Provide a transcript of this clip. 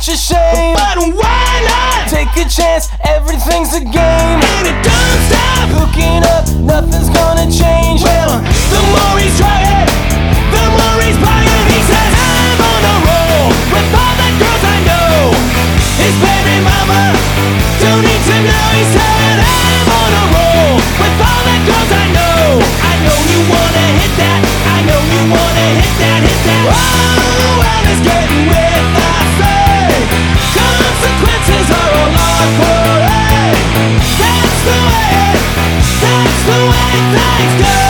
such a shame. But why not? Take a chance, everything's a game. And it don't stop. Hooking up, nothing's gonna change. Well, the more he's trying, the more he's buying. He says, I'm on a roll with all the girls I know. His baby mama don't need to know. He said, I'm on a roll with all the girls I know. I know you wanna hit that. I know you wanna hit that, hit that. Oh, well, it's getting with I say. Consequences are a lot for it. That's the way things go.